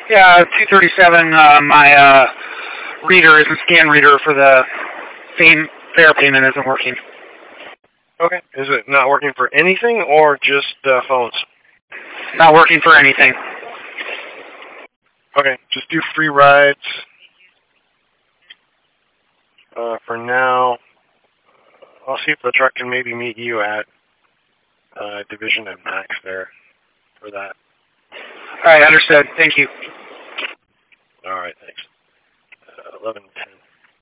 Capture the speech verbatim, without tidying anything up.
Yeah, two thirty-seven, uh, my uh, reader isn't scan reader for the fame, fare payment isn't working. Okay. Is it not working for anything or just uh, phones? Not working for anything. Okay, just do free rides. Uh, for now, I'll see if the truck can maybe meet you at uh, Division at Max there for that. All right, understood. Thank you. All right, thanks. Uh, eleven ten.